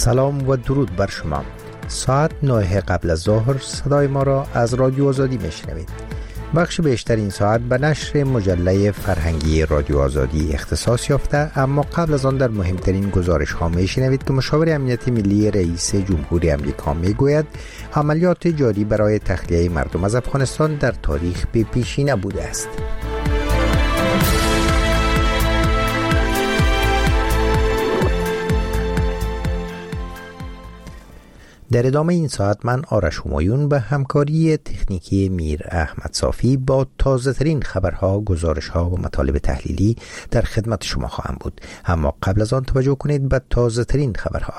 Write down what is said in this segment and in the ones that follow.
سلام و درود بر شما. ساعت 9 قبل از ظهر صدای ما را از رادیو آزادی میشنوید. بخش بیشتر این ساعت به نشر مجله فرهنگی رادیو آزادی اختصاص یافته، اما قبل از آن در مهمترین گزارش ها میشنوید که مشاور امنیت ملی رئیس جمهوری آمریکا میگوید عملیات جاری برای تخلیه مردم از افغانستان در تاریخ به پیشی نبوده است. در ادامه این ساعت من آرش همایون به همکاری تکنیکی میر احمد صافی با تازه ترین خبرها، گزارشها و مطالب تحلیلی در خدمت شما خواهم بود. اما قبل از آن توجه کنید به تازه ترین خبرها.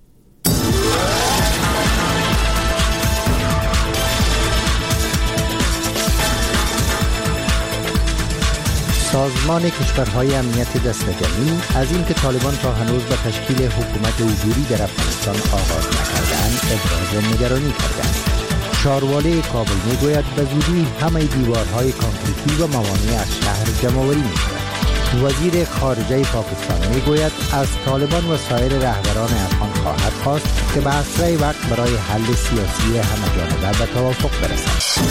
سازمان کشورهای امنیت دسته‌جمعی از اینکه طالبان تا هنوز به تشکیل حکومت عبوری در افغانستان آغاز نکرده‌اند ابراز نگرانی کردند. شارواله کابل میگوید به زودی همه دیوارهای کانکریتی و موانع از شهر جمع‌آوری می‌شود. وزیر خارجه پاکستان میگوید از طالبان و سایر رهبران افغان خواهد خواست که به اسرع وقت برای حل سیاسی همه‌جانبه به توافق برسند.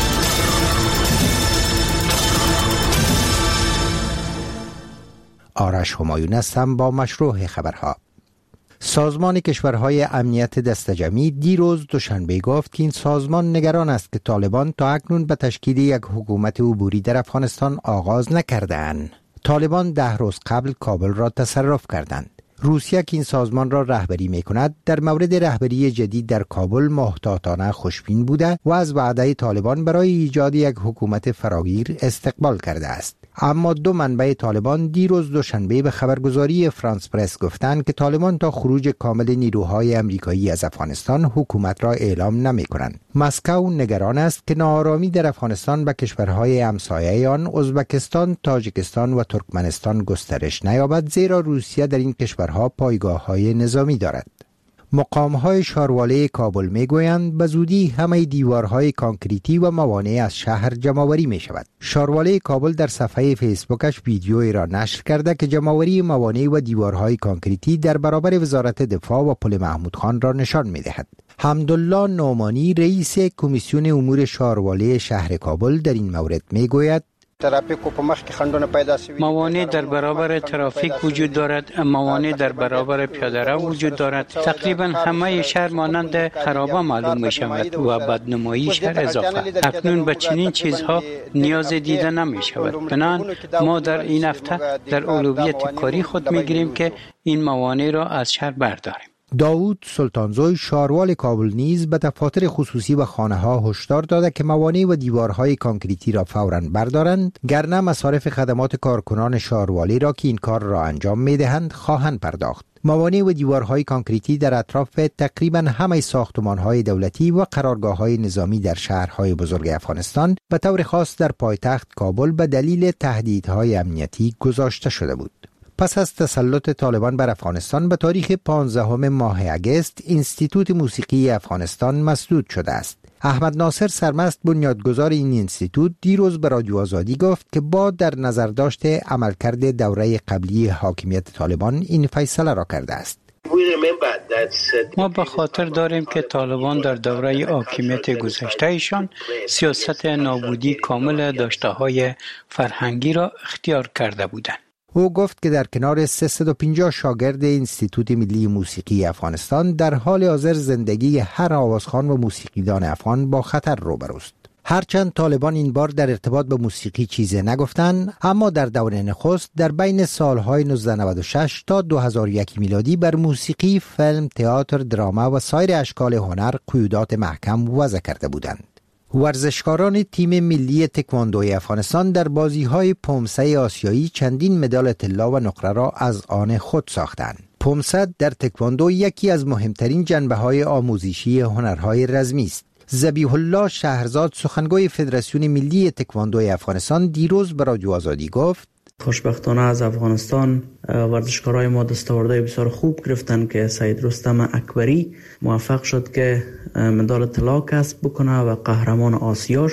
آرش همایون هستم با مشروع خبرها. سازمان کشورهای امنیت دسته‌جمعی دیروز دوشنبه گفت که این سازمان نگران است که طالبان تا اکنون به تشکیل یک حکومت عبوری در افغانستان آغاز نکرده‌اند. طالبان 10 روز قبل کابل را تصرف کردند. روسیه که این سازمان را رهبری می‌کند در مورد رهبری جدید در کابل محتاطانه خوشبین بوده و از وعده طالبان برای ایجاد یک حکومت فراگیر استقبال کرده است. اما دو منبع طالبان دیروز دوشنبه به خبرگزاری فرانس پرس گفتند که طالبان تا خروج کامل نیروهای امریکایی از افغانستان حکومت را اعلام نمی‌کنند. مسکو نگران است که ناآرامی در افغانستان به کشورهای همسایه آن ازبکستان، تاجیکستان و ترکمنستان گسترش نیابد، زیرا روسیه در این کشورها پایگاه‌های نظامی دارد. مقام‌های شارواله کابل میگویند به زودی همه دیوارهای کانکریتی و موانع از شهر جمع‌آوری می‌شود. شارواله کابل در صفحه فیسبوکش ویدیویی را نشر کرده که جمع‌آوری موانع و دیوارهای کانکریتی در برابر وزارت دفاع و پل محمود خان را نشان می‌دهد. حمدالله نعمانی رئیس کمیسیون امور شارواله شهر کابل در این مورد میگوید موانع در برابر ترافیک وجود دارد، موانع در برابر پیاده‌رو وجود دارد. تقریبا همه شهر مانند خرابه معلوم می شود و بدنمایی شهر اضافه. اکنون به چنین چیزها نیاز دیده نمی شود. بنابراین ما در این هفته در اولویت کاری خود می گیریم که این موانع را از شهر برداریم. داوود سلطانزوی شاروال کابل نیز به دفاتر خصوصی و خانه‌ها هشدار داده که موانع و دیوارهای کانکریتی را فوراً بردارند، گرنه مصارف خدمات کارکنان شاروالی را که این کار را انجام می‌دهند خواهند پرداخت. موانع و دیوارهای کانکریتی در اطراف تقریباً همه ساختمان‌های دولتی و قرارگاه‌های نظامی در شهرهای بزرگ افغانستان به طور خاص در پایتخت کابل به دلیل تهدیدهای امنیتی گذاشته شده بود. پس از تسلط طالبان بر افغانستان به تاریخ 15 ماه اگست، انستیتوت موسیقی افغانستان مسدود شده است. احمد ناصر سرمست بنیادگذار این انستیتوت دیروز به رادیو آزادی گفت که با در نظر داشته عملکرد دوره قبلی حاکمیت طالبان این فیصله را کرده است. ما به خاطر داریم که طالبان در دوره حاکمیت گذشته ایشان سیاست نابودی کامل داشته‌های فرهنگی را اختیار کرده بودند. او گفت که در کنار 350 شاگرد انستیتوت ملی موسیقی افغانستان در حال حاضر زندگی هر آوازخوان و موسیقیدان افغان با خطر روبروست. هرچند طالبان این بار در ارتباط به موسیقی چیزی نگفتند، اما در دوره نخست در بین سالهای 1996 تا 2001 میلادی بر موسیقی، فیلم، تئاتر، دراما و سایر اشکال هنر قیودات محکم وضع کرده بودند. ورزشکاران تیم ملی تکواندوی افغانستان در بازی‌های پومسه آسیایی چندین مدال طلا و نقره را از آن خود ساختند. پومسه در تکواندو یکی از مهمترین جنبه‌های آموزشی هنرهای رزمی است. ذبیح الله شهرزاد سخنگوی فدراسیون ملی تکواندوی افغانستان دیروز به رادیو آزادی گفت: خوشبختانه از افغانستان ورزشکارای ما دستاوردهای بسیار خوب گرفتن که سید رستم اکبری موفق شد که مدال طلا کسب بکنه و قهرمان آسیا شد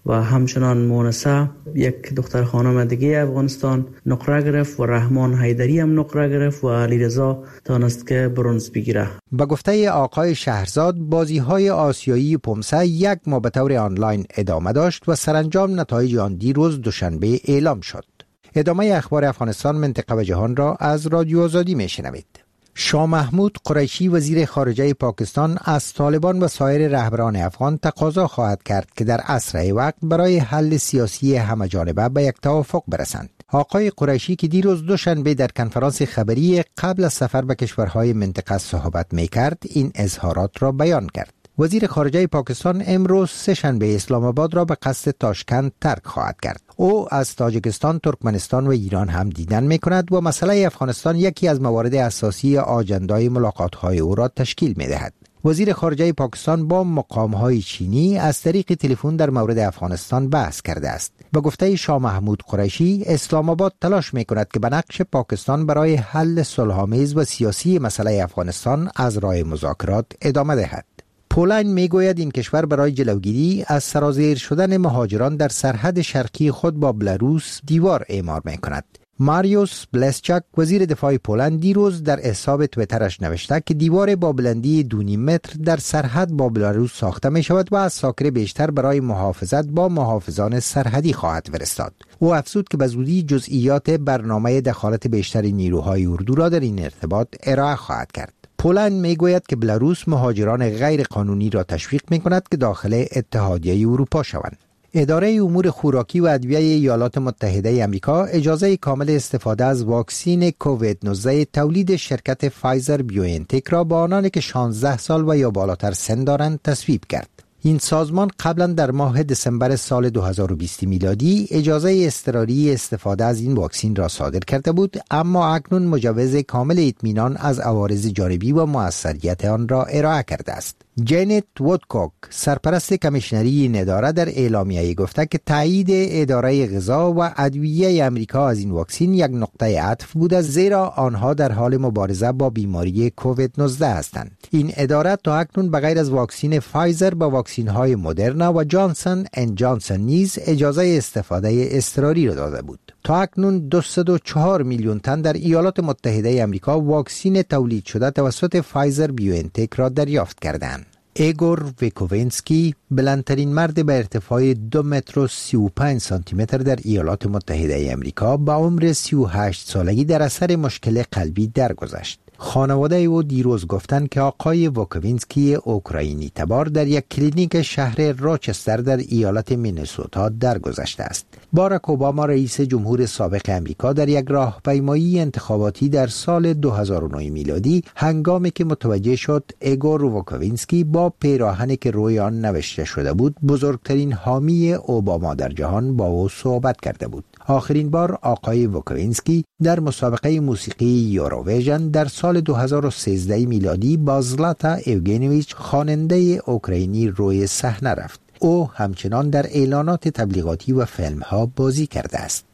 و همچنان مونسه یک دختر خانم دیگه افغانستان نقره گرفت و رحمان حیدری هم نقره گرفت و علیرضا تانست که برنز بگیره. به گفته آقای شهرزاد، بازی‌های آسیایی پومسه یک ماه به طور آنلاین ادامه داشت و سرانجام نتایج آن دیروز دوشنبه اعلام شد. ادامه اخبار افغانستان، منطقه و جهان را از رادیو آزادی میشنوید. شاه محمود قریشی وزیر خارجه پاکستان از طالبان و سایر رهبران افغان تقاضا خواهد کرد که در اسرع وقت برای حل سیاسی همه‌جانبه به یک توافق برسند. آقای قریشی که دیروز دوشنبه در کنفرانس خبری قبل از سفر به کشورهای منطقه صحبت می‌کرد، این اظهارات را بیان کرد. وزیر خارجه پاکستان امروز سه‌شنبه اسلام آباد را به قصد تاشکند ترک خواهد کرد. او از تاجیکستان، ترکمنستان و ایران هم دیدن می کند و مسئله افغانستان یکی از موارد اساسی آجندای ملاقات‌های او را تشکیل می دهد. وزیر خارجه پاکستان با مقام‌های چینی از طریق تلفن در مورد افغانستان بحث کرده است. به گفته شاه محمود قریشی، اسلام آباد تلاش می کند که به نقش پاکستان برای حل صلح‌آمیز و سیاسی مسئله افغانستان از راه مذاکرات ادامه دهد. پولند میگوید این کشور برای جلوگیری از سرازیر شدن مهاجران در سرحد شرقی خود با بلاروس دیوار اعمار می کند. ماریوس بلسچاک وزیر دفاع پولند دیروز در حساب تویترش نوشته که دیوار با بلندی 2.5 متر در سرحد با بلاروس ساخته می شود و از ساکره بیشتر برای محافظت با محافظان سرحدی خواهد فرستاد. او افزود که به زودی جزئیات برنامه دخالت بیشتر نیروهای اردو را در این ارتباط ارائه خواهد کرد. پولند میگوید که بلاروس مهاجران غیر قانونی را تشویق می کند که داخل اتحادیه اروپا شوند. اداره امور خوراکی و ادویه ایالات متحده آمریکا اجازه کامل استفاده از واکسین کووید 19 تولید شرکت فایزر بیوانتک را با آنانی که 16 سال و یا بالاتر سن دارند تصویب کرد. این سازمان قبلا در ماه دسامبر سال 2020 میلادی اجازه اضطراری استفاده از این واکسین را صادر کرده بود، اما اکنون مجوز کامل اطمینان از عوارض جانبی و موثریت آن را ارائه کرده است. جینت وودکوک سرپرست کمیشنری این اداره در اعلامیه گفته که تایید اداره غذا و ادویه آمریکا از این واکسین یک نقطه عطف بوده، زیرا آنها در حال مبارزه با بیماری کووید 19 هستند. این اداره تا اکنون بغیر از واکسین فایزر با واکسین های مدرنا و جانسن اند جانسن نیز اجازه استفاده اضطراری را داده بود. تا اکنون 204 میلیون تن در ایالات متحده آمریکا واکسین تولید شده توسط فایزر بیوانتک را دریافت کردند. ایگور ویکوونسکی بلندترین مرد به ارتفاع 2 متر و 35 سانتی متر در ایالات متحده آمریکا با عمر 38 سالگی در اثر مشکل قلبی درگذشت. خانواده او دیروز گفتند که آقای ویکوونسکی اوکراینی تبار در یک کلینیک شهر راچستر در ایالت مینسوتا درگذشته است. باراک اوباما رئیس جمهور سابق امریکا در یک راهپیمایی انتخاباتی در سال 2009 میلادی هنگامی که متوجه شد ایگور ویکوونسکی با پیراهنی که روی آن نوشته شده بود بزرگترین حامی اوباما در جهان با او صحبت کرده بود. آخرین بار آقای ویکوونسکی در مسابقه موسیقی یوروویژن در سال 2013 میلادی با زلاتا ایوگنیویچ خواننده اوکراینی روی صحنه رفت. او همچنان در اعلانات تبلیغاتی و فیلم‌ها بازی کرده است.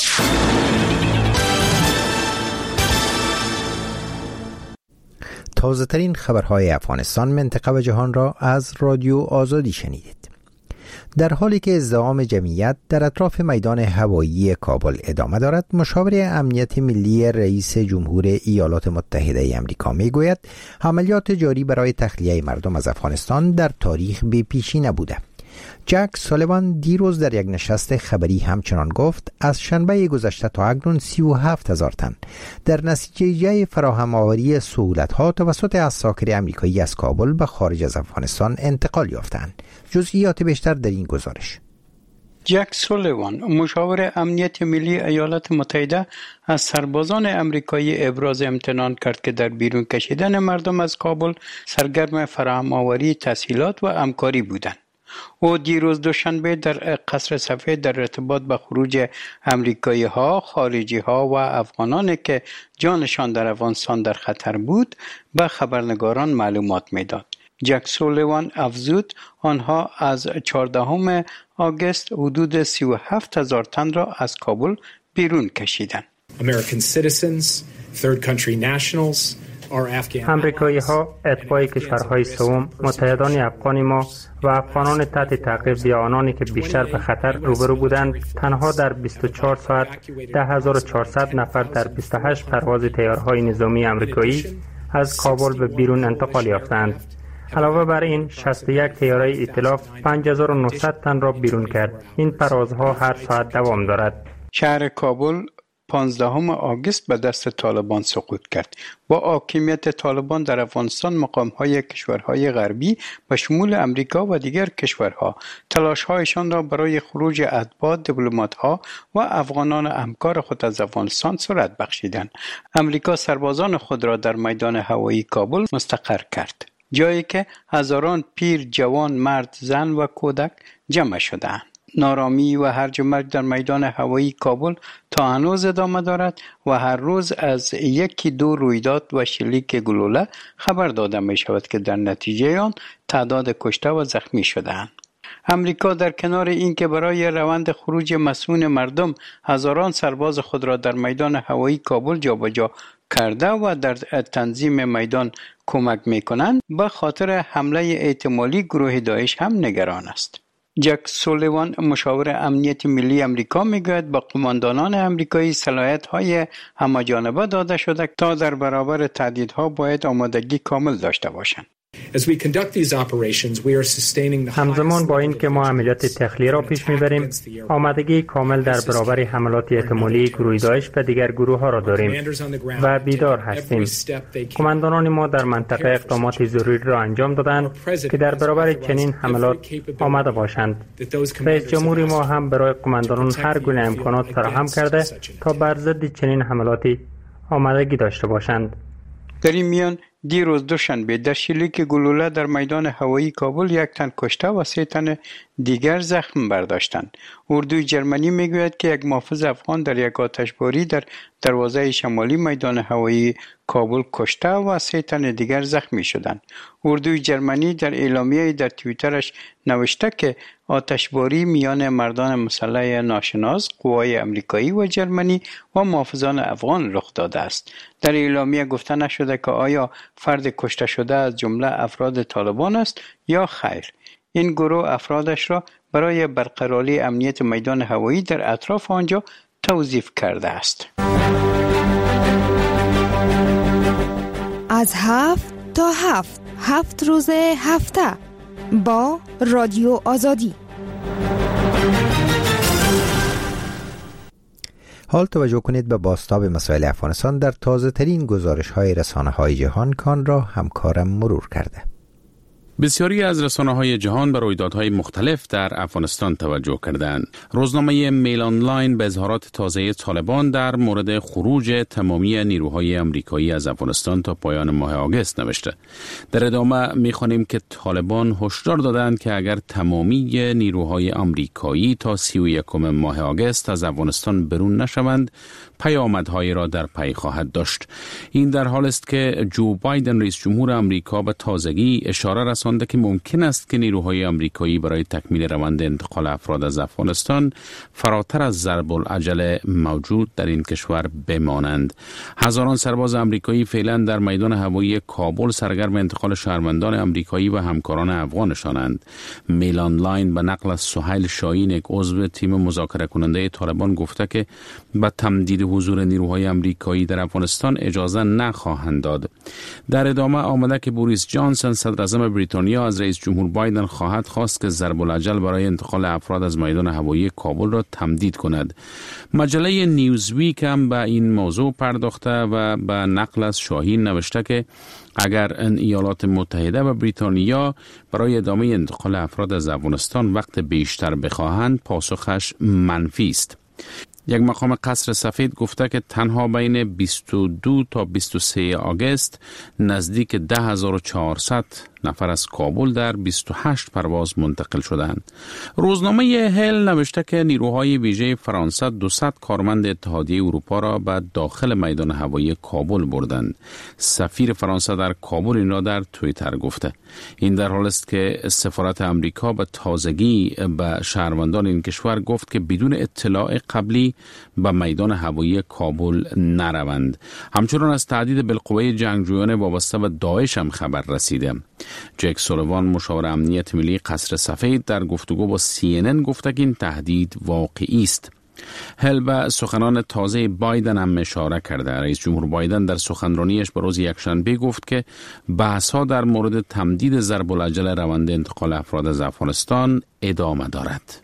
تازه‌ترین خبرهای افغانستان، منطقه و جهان را از رادیو آزادی شنیدید. در حالی که ازدحام جمعیت در اطراف میدان هوایی کابل ادامه دارد، مشاور امنیت ملی رئیس جمهور ایالات متحده آمریکا میگوید عملیات جاری برای تخلیه مردم از افغانستان در تاریخ بی پیشی نبوده. جک سالیوان دیروز در یک نشست خبری همچنان گفت از شنبه گذشته تا اکنون 37,000 تن در نتیجه فراهم آوری سهولت‌ها توسط عساکر آمریکایی از کابل به خارج از افغانستان انتقال یافتند. جزئیات بیشتر در این گزارش. جک سولیوان، مشاور امنیت ملی ایالات متحده، از سربازان امریکایی ابراز امتنان کرد که در بیرون کشیدن مردم از کابل سرگرم فراهم آوری تسهیلات و همکاری بودند. او دیروز دوشنبه در قصر سفید در ارتباط با خروج امریکایی ها، خارجی ها و افغانانی که جانشان در افغانستان در خطر بود به خبرنگاران معلومات میداد. جک سولیوان افزود آنها از 14 آگوست حدود 37,000 تن را از کابل بیرون کشیدند. American citizens, third country nationals, امریکایی ها اتباع کشورهای سوم، متحدان افغان ما و افغانان تحت تعقیب یا آنانی که بیشتر به خطر روبرو بودند، تنها در 24 ساعت 10400 نفر در 28 پرواز تیارهای نظامی امریکایی از کابل به بیرون انتقال یافتند. علاوه بر این 61 طیاره ائتلاف 5900 تن را بیرون کرد. این پروازها هر ساعت دوام دارد. شهر کابل 15 آگوست به دست طالبان سقوط کرد. با حاکمیت طالبان در افغانستان، مقام‌های کشورهای غربی به شمول امریکا و دیگر کشورها تلاش‌هایشان را برای خروج اتباع، دیپلمات‌ها و افغانان همکار خود از افغانستان سرعت بخشیدند. امریکا سربازان خود را در میدان هوایی کابل مستقر کرد، جایی که هزاران پیر، جوان، مرد، زن و کودک جمع شدند. نارامی و هرج و مرج در میدان هوایی کابل تا هنوز ادامه دارد و هر روز از یکی دو رویداد و شلیک گلوله خبر داده می شود که در نتیجه آن تعداد کشته و زخمی شده‌اند. امریکا در کنار اینکه برای روند خروج مسئول مردم هزاران سرباز خود را در میدان هوایی کابل جابجا کرده و در تنظیم میدان کمک می‌کنند، به خاطر حمله احتمالی گروه داعش هم نگران است. جک سولیوان، مشاور امنیت ملی امریکا، میگوید با قماندانان امریکایی صلاحیت‌های همه‌جانبه داده شده تا در برابر تهدیدها باید آمادگی کامل داشته باشند. همزمان با این که ما عملیات تخلیه را پیش میبریم، آمادگی کامل در برابر حملات احتمالی گروه داعش و دیگر گروه ها را داریم و بیدار هستیم. قماندانان ما در منطقه اقدامات ضروری را انجام دادند که در برابر چنین حملات آماده باشند. رئیس جمهور ما هم برای قماندانان هر گونه امکانات فراهم کرده تا بر ضد چنین حملاتی آمادگی داشته باشند. در این میان دیروز دوشنبه در شلیک گلوله در میدان هوایی کابل 1 تن کشته و 3 تن دیگر زخم برداشتند. اردوی جرمنی میگوید که یک محافظ افغان در یک آتشباری در دروازه شمالی میدان هوایی کابل کشته و 3 تن دیگر زخمی شدند. اردوی جرمنی در اعلامیه‌ای در توییترش نوشته که آتشباری میان مردان مسلح ناشناس، قوای امریکایی و جرمنی و محافظان افغان رخ داده است. در اعلامیه گفته نشده که آیا فرد کشته شده از جمله افراد طالبان است یا خیر. این گروه افرادش را برای برقراری امنیت میدان هوایی در اطراف آنجا توظیف کرده است. از 7 تا 7 روز هفته با رادیو آزادی. حال توجه کنید به بازتاب مسائل افغانستان در تازه ترین گزارش های رسانه های جهان کان را همکارم مرور کرده. بسیاری از رسانه‌های جهان به رویدادهای مختلف در افغانستان توجه کردند. روزنامه میل آنلاین به اظهارات تازه طالبان در مورد خروج تمامی نیروهای آمریکایی از افغانستان تا پایان ماه آگوست نوشته. در ادامه می‌خوانیم که طالبان هشدار دادند که اگر تمامی نیروهای آمریکایی تا 31 ماه آگوست از افغانستان برون نشوند، پیامدهایی را در پی خواهد داشت. این در حال است که جو بایدن رئیس جمهور آمریکا به تازگی اشاره رسانده که ممکن است که نیروهای آمریکایی برای تکمیل روند انتقال افراد از افغانستان فراتر از ضرب العجل موجود در این کشور بمانند. هزاران سرباز آمریکایی فعلا در میدان هوایی کابل سرگرم انتقال شهروندان آمریکایی و همکاران افغانشانند. میل آنلاین به نقل از سهیل شاهین، یک عضو تیم مذاکره کننده طالبان، گفته که به تمدید حضور نیروهای آمریکایی در افغانستان اجازه نخواهند داد. در ادامه آمده که بوریس جانسون صدر اعظم بریتانیا از رئیس جمهور بایدن خواهد خواست که ضرب العجل برای انتقال افراد از میدان هوایی کابل را تمدید کند. مجله نیوزویک هم به این موضوع پرداخته و به نقل از شاهین نوشته که اگر ایالات متحده و بریتانیا برای ادامه انتقال افراد از افغانستان وقت بیشتر بخواهند، پاسخش منفی است. یک مقام قصر سفید گفته که تنها بین 22 تا 23 آگوست نزدیک 10400 نفر از کابل در 28 پرواز منتقل شدند. روزنامه هل نوشته که نیروهای ویژه فرانسه 200 کارمند اتحادیه اروپا را به داخل میدان هوایی کابل بردند. سفیر فرانسه در کابل این را در توییتر گفته. این در حال است که سفارت امریکا به تازگی به شهروندان این کشور گفت که بدون اطلاع قبلی به میدان هوایی کابل نروند. همچنان از تهدید بالقوه جنگجویان وابسته به داعش هم خبر رسیده. جک سولیوان مشاور امنیت ملی قصر سفید در گفتگو با CNN گفته که این تهدید واقعی است. هل به سخنان تازه بایدن هم اشاره کرده. رئیس جمهور بایدن در سخنرانیش به روز یکشنبه گفت که بحث‌ها در مورد تمدید ضرب الاجل روند انتقال افراد از افغانستان ادامه دارد.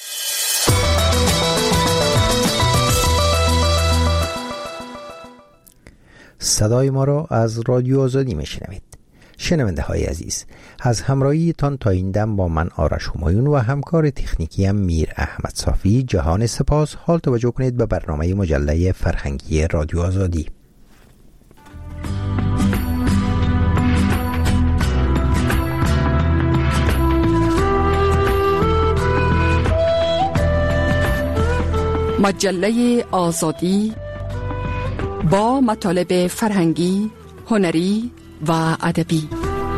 صدای ما را از رادیو آزادی میشنوید. شنونده های عزیز، از همراهی تان تا این دم با من آرش همایون و همکار تکنیکی هم میر احمد صافی جهان سپاس. حال توجه کنید به برنامه مجله فرهنگی رادیو آزادی. مجله آزادی با مطالب فرهنگی، هنری و ادبی.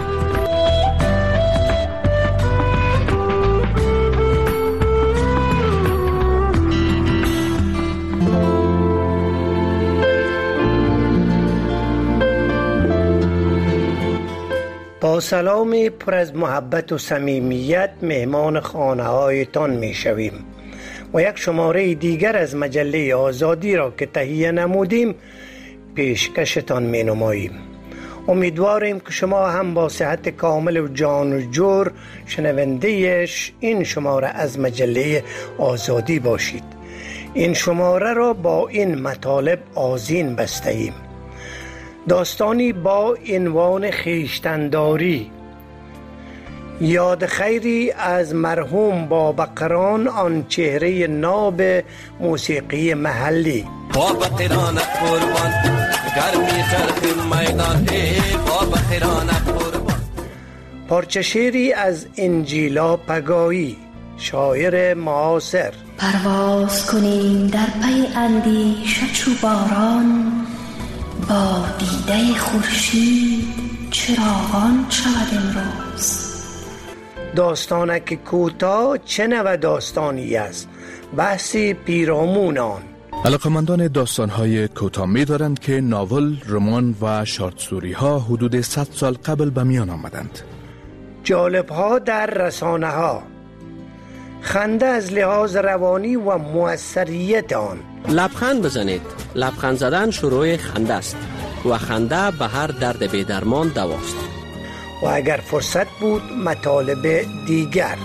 با سلامی پر از محبت و صمیمیت مهمان خانه هایتان می شویم و یک شماره دیگر از مجله آزادی را که تهیه نمودیم پیشکشتان می نماییم. امیدواریم که شما هم با صحت کامل و جان و جور شنونده‌اش این شماره از مجله آزادی باشید. این شماره را با این مطالب آذین بسته ایم. داستانی با عنوان خویشتن‌داری، یاد خیری از مرحوم بابقران، آن چهره ناب موسیقی محلی. بابقران قربان گرمی خرخ میدان، بابقران قربان. پارچه شعری از انجیلا پگاهی، شاعر معاصر. پرواز کنیم در پی اندیشه چو باران، با دیده خورشید چراغان شود امروز. داستانک کوتاه چه نوع داستانی است؟ بحثی پیرامون آن. علاقمندان داستان‌های کوتاه می‌دارند که ناول، رمان و شارت‌ستوری‌ها حدود 100 سال قبل به میان آمدند. جالب‌ها در رسانه‌ها، خنده از لحاظ روانی و موثریت آن. لبخند بزنید. لبخند زدن شروع خنده است و خنده به هر درد بی‌درمان دواست. و اگر فرصت بود مطالب دیگر.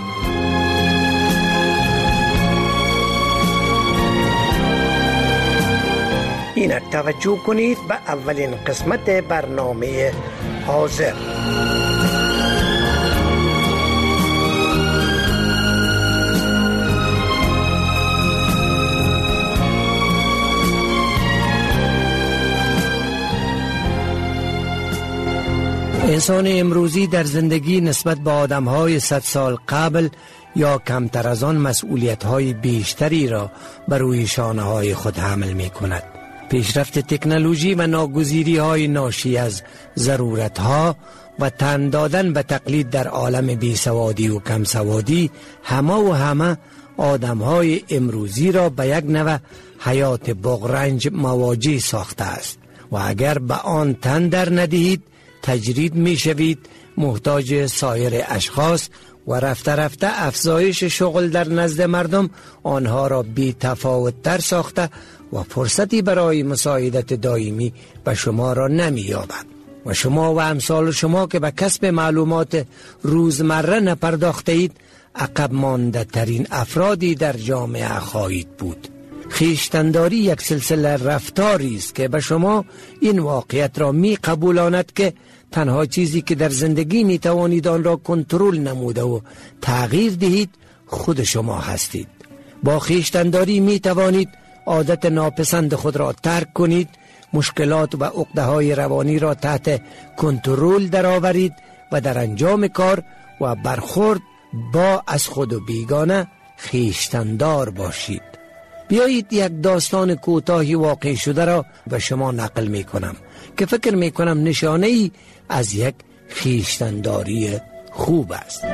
این توجه کنید به اولین قسمت برنامه حاضر. انسان امروزی در زندگی نسبت به آدم‌های 100 سال قبل یا کمتر از آن مسئولیت‌های بیشتری را بر روی شانه‌های خود حمل می‌کند. پیشرفت تکنولوژی و ناگزیری‌های ناشی از ضرورت‌ها و تن دادن به تقلید در عالم بیسوادی و کمسوادی همه آدم‌های امروزی را به یک نوع حیات بغرنج مواجه ساخته است و اگر به آن تن در ندهید تجرید می شوید، محتاج سایر اشخاص و رفته رفته افزایش شغل در نزد مردم آنها را بی تفاوت تر ساخته و فرصتی برای مساعدت دائمی به شما را نمی یابد و شما و امثال شما که به کسب معلومات روزمره نپرداخته اید عقب مانده ترین افرادی در جامعه خواهید بود. خویشتن‌داری یک سلسله رفتاری است که به شما این واقعیت را می قبولاند که تنها چیزی که در زندگی می توانید آن را کنترل نموده و تغییر دهید خود شما هستید. با خویشتن‌داری می توانید عادت ناپسند خود را ترک کنید، مشکلات و عقده‌های روانی را تحت کنترل درآورید و در انجام کار و برخورد با از خود و بیگانه خویشتندار باشید. بیایید یک داستان کوتاهی واقع شده را به شما نقل می کنم که فکر می کنم نشانه ای از یک خویشتنداری خوب است.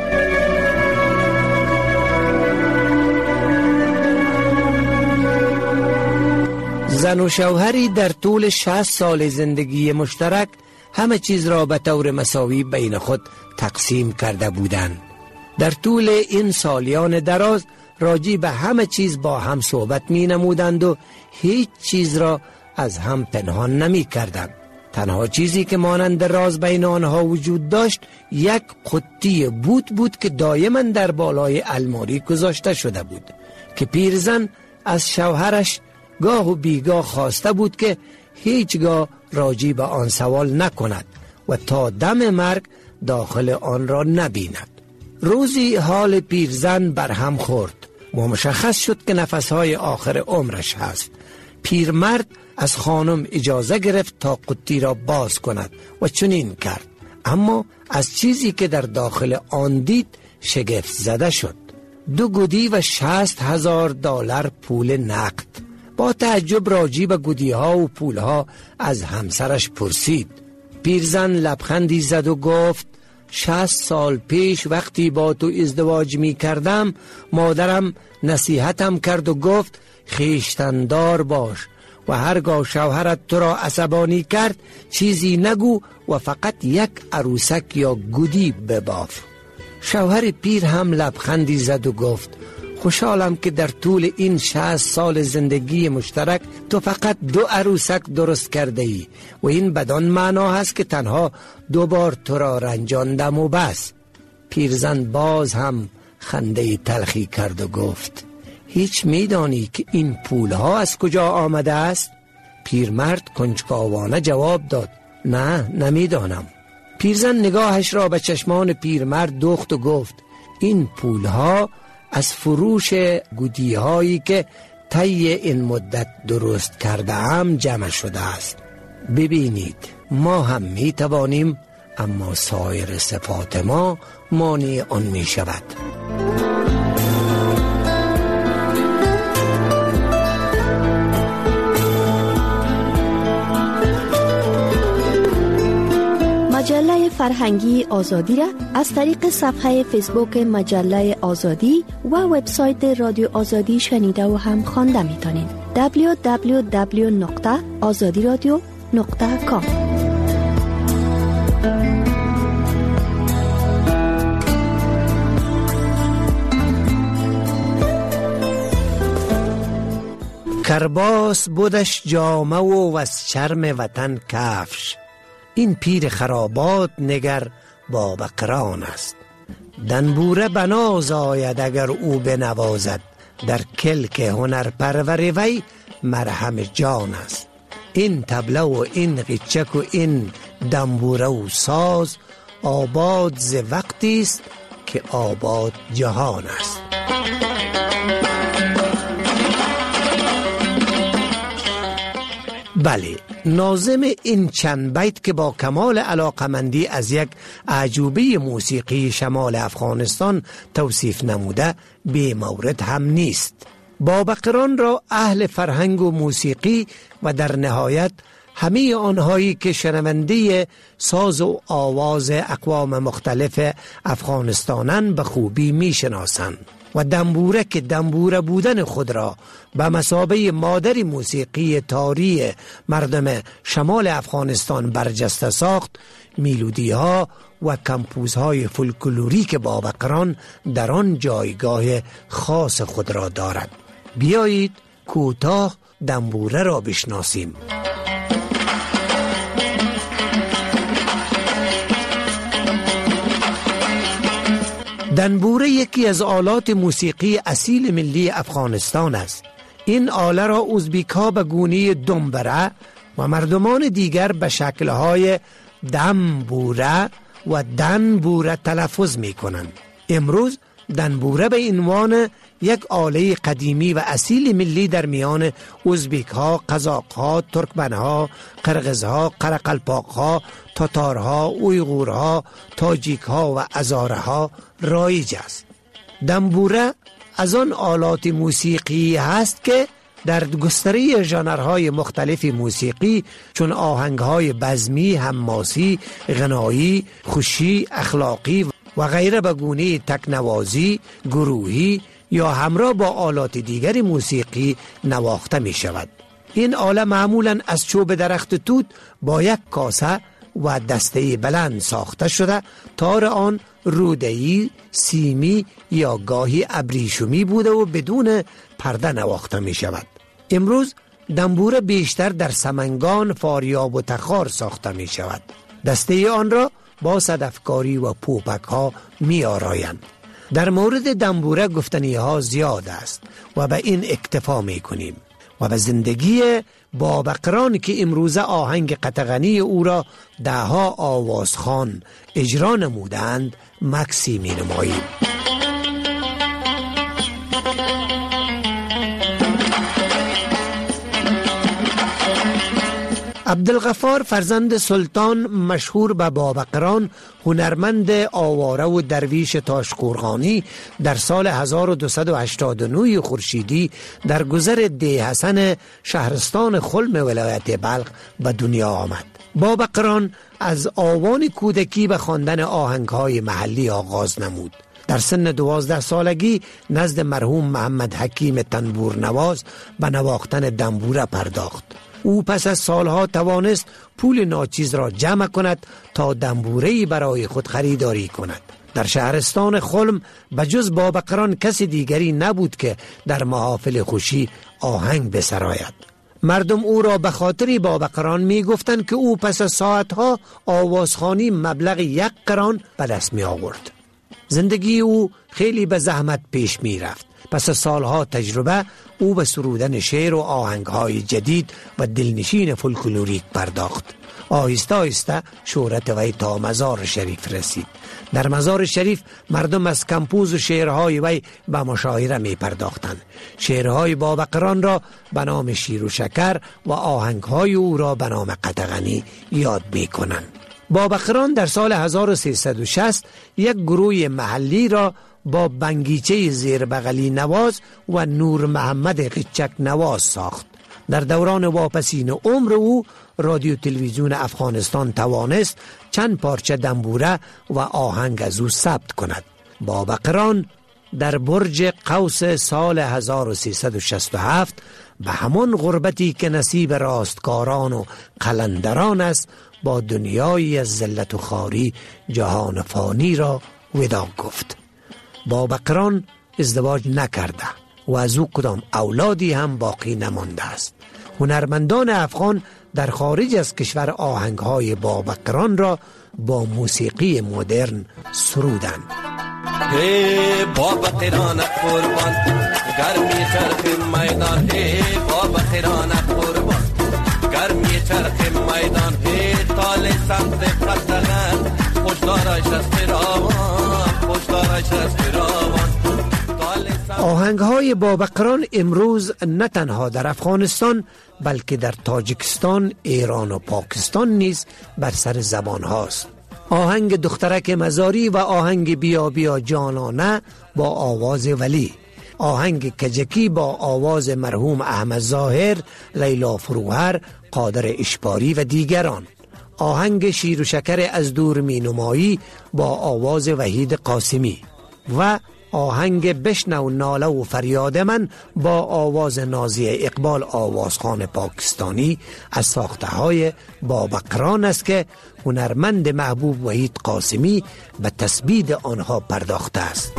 زن و شوهری در طول 60 سال زندگی مشترک همه چیز را به طور مساوی بین خود تقسیم کرده بودند. در طول این سالیان دراز راجی به همه چیز با هم صحبت می نمودند و هیچ چیز را از هم پنهان نمی کردند. تنها چیزی که مانند راز بین آنها وجود داشت یک قطی بود که دائما در بالای الماری گذاشته شده بود که پیرزن از شوهرش گاه و بیگاه خواسته بود که هیچگاه راجی به آن سوال نکند و تا دم مرگ داخل آن را نبیند. روزی حال پیرزن برهم خورد و مشخص شد که نفسهای آخر عمرش هست. پیرمرد از خانم اجازه گرفت تا قطی را باز کند و چنین کرد، اما از چیزی که در داخل آن دید شگفت زده شد. 2 گودی و $60,000 پول نقد. با تعجب راجی به گودی ها و پول ها از همسرش پرسید. پیرزن لبخندی زد و گفت 60 سال پیش وقتی با تو ازدواج می کردم مادرم نصیحتم کرد و گفت خویشتندار باش و هرگاه شوهرت تو را عصبانی کرد چیزی نگو و فقط یک عروسک یا گودی بباف. شوهر پیر هم لبخندی زد و گفت خوشحالم که در طول این 60 سال زندگی مشترک تو فقط 2 عروسک درست کرده ای و این بدان معنا هست که تنها 2 بار تو را رنجاندم و بس. پیرزن باز هم خنده تلخی کرد و گفت هیچ میدانی که این پول ها از کجا آمده است؟ پیرمرد کنجکاوانه جواب داد نه نمیدانم. پیرزن نگاهش را به چشمان پیرمرد دوخت و گفت این پول ها از فروش گودی هایی که طی این مدت درست کرده هم جمع شده است. ببینید ما هم می توانیم، اما سایر صفات ما مانع آن می شود. مجله فرهنگی آزادی را از طریق صفحه فیسبوک مجله آزادی و وبسایت رادیو آزادی شنیده و هم خوانده میتونید. www.azadiradio.com. کرباس بودش جامه و از چرم وطن کفش. این پیر خرابات نگر با بقران است. دنبوره بناز آید اگر او بنوازد، در کلک هنر پرور وی مرهم جان است. این طبله و این قیچک و این دنبوره و ساز آباد ز وقتی است که آباد جهان است. بله، ناظم این چند بیت که با کمال علاقمندی از یک اعجوبه موسیقی شمال افغانستان توصیف نموده بی مورد هم نیست. بابقران را اهل فرهنگ و موسیقی و در نهایت همه آنهایی که شنونده ساز و آواز اقوام مختلف افغانستانن به خوبی می شناسند و دنبوره که دنبوره بودن خود را به مثابه مادر موسیقی تاری مردم شمال افغانستان برجسته ساخت، میلودی ها و کمپوز های فولکلوریک بابقران در آن جایگاه خاص خود را دارد. بیایید کوتاه دنبوره را بشناسیم. دنبوره یکی از آلات موسیقی اصیل ملی افغانستان است. این آله را ازبیک ها به گونه دنبره و مردمان دیگر به شکلهای دنبوره و دنبوره تلفظ می کنند. امروز دنبوره به عنوان یک آله قدیمی و اصیل ملی در میان ازبک ها، قزاق ها، ترکمن ها، قرغز ها، قرقلپاق ها، تاتارها، اویغورها، تاجیک ها و ازاره ها رایج است. دنبوره از آن آلات موسیقی هست که در گستره ژانرهای مختلف موسیقی چون آهنگهای بزمی، حماسی، غنایی، خوشی، اخلاقی و غیره به گونه تکنوازی، گروهی یا همراه با آلات دیگر موسیقی نواخته می شود. این آله معمولاً از چوب درخت توت با یک کاسه و دسته بلند ساخته شده، تار آن روده‌ای، سیمی یا گاهی ابریشمی بوده و بدون پرده نواخته می شود. امروز دنبوره بیشتر در سمنگان، فاریاب و تخار ساخته می شود. دسته آن را با صدفکاری و پوپک ها می آرایند. در مورد دنبوره گفتنی ها زیاد است و به این اکتفا می کنیم و به زندگی بابقران که امروزه آهنگ قطغنی او را دهها آوازخوان اجرا نمودند مکسی می نماییم. عبدالغفار فرزند سلطان مشهور به بابقران، هنرمند آواره و درویش تاشقرغانی در سال 1289 خورشیدی در گذر ده حسن شهرستان خلم ولایت بلخ به دنیا آمد. بابقران از آوان کودکی به خواندن آهنگهای محلی آغاز نمود. در سن 12 سالگی نزد مرحوم محمد حکیم تنبور نواز به نواختن دنبوره پرداخت. او پس از سالها توانست پول ناچیز را جمع کند تا دنبوره‌ای برای خود خریداری کند. در شهرستان خلم بجز بابقران کسی دیگری نبود که در محافل خوشی آهنگ بسراید. مردم او را به خاطر بابقران می گفتند که او پس از ساعتها آوازخوانی مبلغ 1 قران به دست می آورد. زندگی او خیلی به زحمت پیش می رفت. پس از سالها تجربه او به سرودن شعر و آهنگهای جدید و دلنشین فولکلوریک پرداخت. آهسته آهسته شهرت وی تا مزار شریف رسید. در مزار شریف مردم از کمپوز و شعرهای وی به مشاهره می پرداختند. شعرهای بابقران را به نام شیر و شکر و آهنگهای او را به نام قطغنی یاد می کنند. بابقران در سال 1360 یک گروه محلی را با بنگیچه زیربغلی نواز و نور محمد قچک نواز ساخت. در دوران واپسین عمر او رادیو تلویزیون افغانستان توانست چند پارچه دنبوره و آهنگ از او ثبت کند. بابقران در برج قوس سال 1367 به همان غربتی که نصیب راستکاران و قلندران است با دنیایی از ذلت و خواری جهان فانی را وداع گفت. بابقران ازدواج نکرده و از او کدام اولادی هم باقی نمانده است. هنرمندان افغان در خارج از کشور آهنگهای بابقران را با موسیقی مدرن سرودند. هی بابقران قربان گرمی چرخ میدان، هی بابقران قربان گرمی چرخ میدان، هی تال سمت قطغن خوشدارش از فراوان، خوشدارش از فراوان. آهنگهای بابقران امروز نه تنها در افغانستان بلکه در تاجیکستان، ایران و پاکستان نیز بر سر زبان هاست. آهنگ دخترک مزاری و آهنگ بیا بیا جانانه با آواز ولی، آهنگ کجکی با آواز مرحوم احمد ظاهر، لیلا فروهر، قادر اشباری و دیگران، آهنگ شیر و شکر از دور می نمایی با آواز وحید قاسمی و آهنگ بشنو ناله و فریاد من با آواز نازی اقبال آوازخوان پاکستانی از ساخته های بابقران است که هنرمند محبوب وحید قاسمی به تثبیت آنها پرداخته است.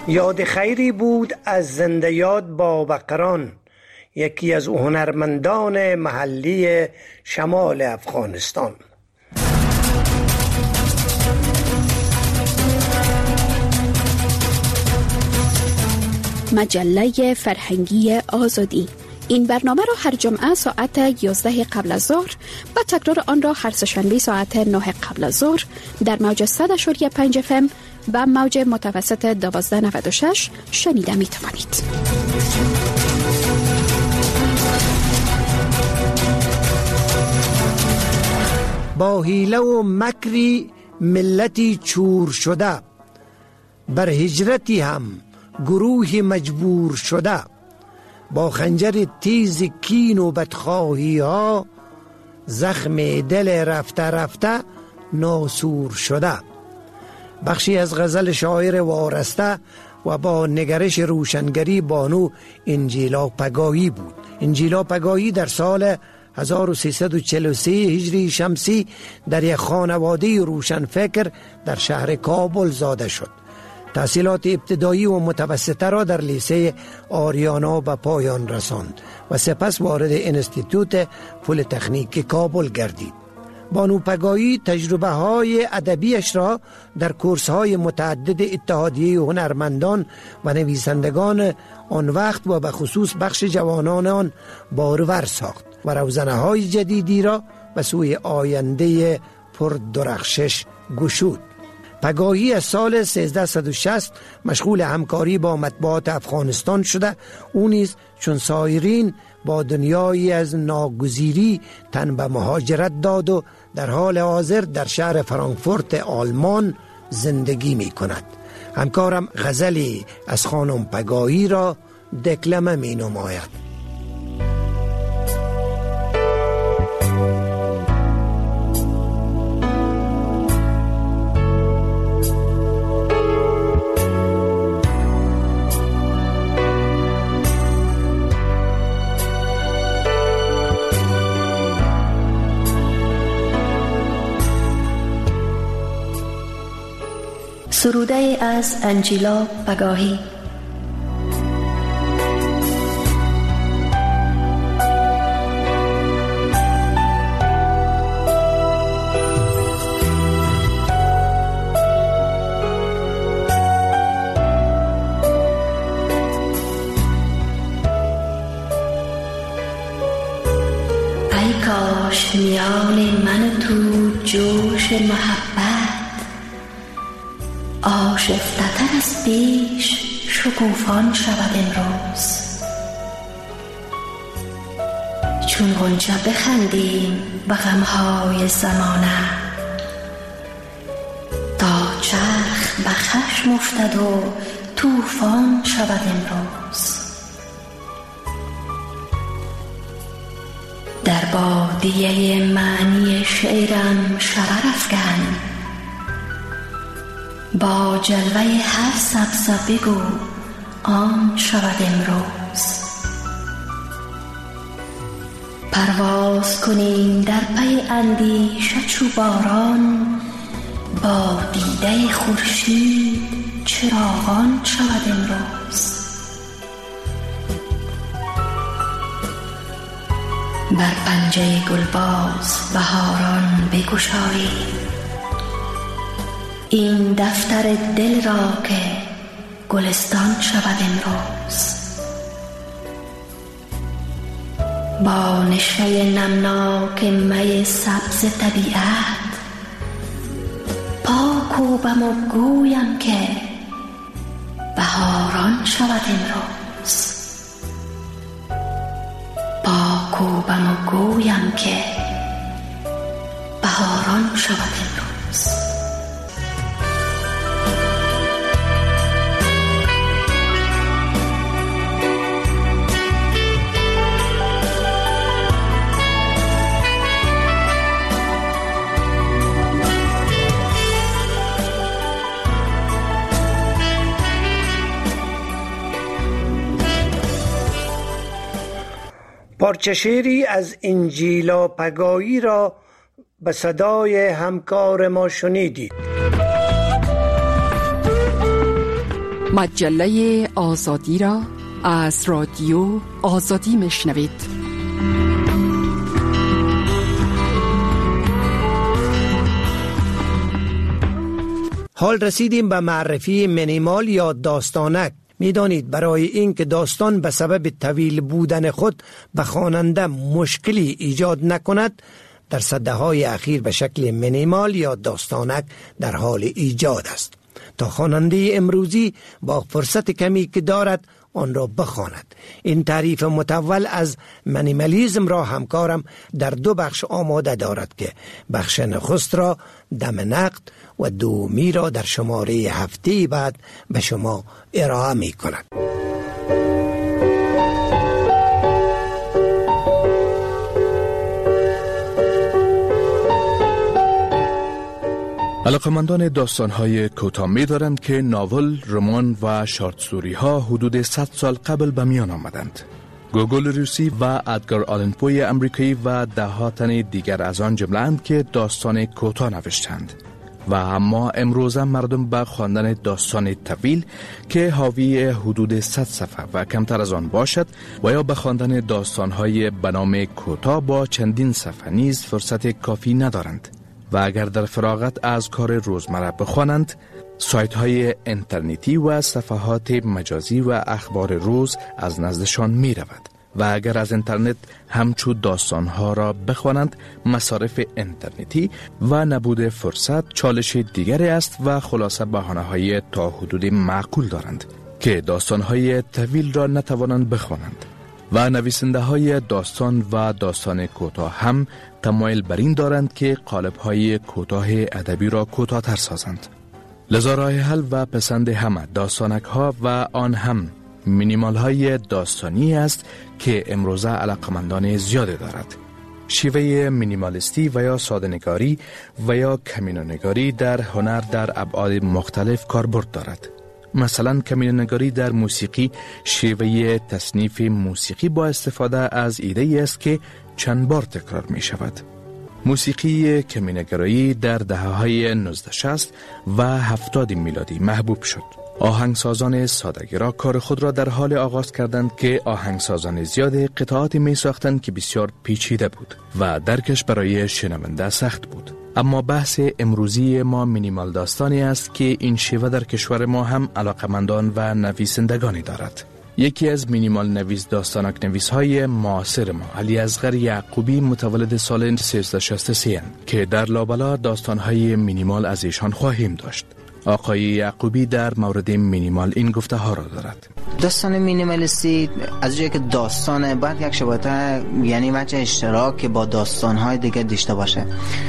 یاد خیری بود از زنده یاد بابقران، یکی از هنرمندان محلی شمال افغانستان. مجله فرهنگی آزادی. این برنامه را هر جمعه ساعت 11 قبل از ظهر و تکرار آن را هر سه‌شنبه ساعت 9 قبل از ظهر در موج 100.5 FM و موج متوسط 1296 شنیده می توانید. با حیله و مکری ملتی چور شده، بر هجرتی هم گروه مجبور شده، با خنجر تیز کین و بدخواهی ها زخم دل رفته رفته ناسور شده. بخشی از غزل شاعر وارسته و با نگرش روشنگری بانو انجیلا پگاهی بود. انجیلا پگاهی در سال 1343 هجری شمسی در یک خانواده روشنفکر در شهر کابل زاده شد. تحصیلات ابتدایی و متوسطه را در لیسه آریانا به پایان رساند و سپس وارد انستیتوت پلی‌تکنیک کابل گردید. بانو پگاهی تجربه های ادبیش را در کورس های متعدد اتحادیه هنرمندان و نویسندگان آن وقت و به خصوص بخش جوانان آن بارور ساخت و روزنه های جدیدی را به سوی آینده پر درخشش گشود. پگاهی از سال 1360 مشغول همکاری با مطبوعات افغانستان شده. او نیز چون سایرین با دنیایی از ناگزیری تن به مهاجرت داد و در حال حاضر در شهر فرانکفورت آلمان زندگی می کند. همکارم غزلی از خانم پگاهی را دکلمه می نماید. سروده از انجیلا پگاهی. ای کاش میان من و تو جوش محبت آشفته‌تر از پیش شکوفان شود امروز. چون غنچه بخندیم به غم‌های زمانه، تا چرخ به خشم افتد و طوفان شود امروز. در بادیه معنی شعرم شرر افکن، با جلوه هر سبزه بگو آن شود امروز. پرواز کنیم در پی اندیشه چو باران، با دیده خورشید چراغان شود امروز. بر پنجه گلباز بهاران بگشاییم، این دفتر دل را که گلستان شود امروز. با نشوه نمناک می سبز طبیعت، پا کوبم و گویم که بهاران شود امروز. پا کوبم و گویم که بهاران شود امروز. پارچه شعری از انجیلا پگاهی را به صدای همکار ما شنیدید. مجله آزادی را از رادیو آزادی میشنوید. حال رسیدیم به معرفی مینیمال یا داستانک. میدانید برای اینکه داستان به سبب طویل بودن خود به خواننده مشکلی ایجاد نکند، در سده‌های اخیر به شکل مینیمال یا داستانک در حال ایجاد است تا خواننده امروزی با فرصت کمی که دارد آن را بخواند. این تعریف متول از مینیمالیسم را همکارم در 2 بخش آماده دارد که بخش نخست را دم نقد و دومی را در شماره هفته بعد به شما ارائه می کند. علاقمندان داستان‌های کوتاه می‌دارند که ناول، رمان و شارت استوری‌ها حدود 100 سال قبل به میان آمدند. گوگل روسی و ادگار آلن پوی امریکایی و ده‌ها تن دیگر از آن جمله‌اند که داستان کوتاه نوشتند. و اما امروزه مردم به خواندن داستان طویل که حاوی حدود 100 صفحه و کمتر از آن باشد و یا به خواندن داستان‌های به نام کوتاه با چندین صفحه نیز فرصت کافی ندارند. و اگر در فراغت از کار روزمره بخوانند، سایت های اینترنتی و صفحات مجازی و اخبار روز از نزدشان می رود. و اگر از اینترنت همچو داستان ها را بخوانند، مصارف اینترنتی و نبود فرصت چالش دیگری است و خلاصه بهانه های تا حدود معقول دارند که داستان های طویل را نتوانند بخوانند. و نویسنده های داستان و داستان کوتاه هم تمایل بر این دارند که قالب های کوتاه ادبی را کوتاه‌تر سازند. لذا راه حل و پسند همه داستانک ها و آن هم مینیمال های داستانی است که امروزه علاقمندان زیاده دارد. شیوه مینیمالیستی و یا ساده‌نگاری و یا کمینه‌نگاری در هنر در ابعاد مختلف کاربرد دارد. مثلا کمینه‌نگاری در موسیقی شیوه تصنیف موسیقی با استفاده از ایده است که چند بار تکرار می شود. موسیقی کمینه‌گرایی در دهه‌های 1960 و 70 میلادی محبوب شد. آهنگسازان ساده‌گرا کار خود را در حال آغاز کردند که آهنگسازان زیاد قطعات می ساختند که بسیار پیچیده بود و درکش برای شنونده سخت بود. اما بحث امروزی ما مینیمال داستانی است که این شیوه در کشور ما هم علاقمندان و نویسندگانی دارد. یکی از مینیمال نویس داستانک نویس های معاصر ما، علی اصغر یعقوبی، متولد سال 1363 که در لابلا داستان های مینیمال از ایشان خواهیم داشت. آقای یعقوبی در مورد مینیمال این گفته ها را دارد. داستان مینیمالیستی از جایی که داستان باید یک شباهت یعنی وجه اشتراک با داستان‌های دیگه داشته باشه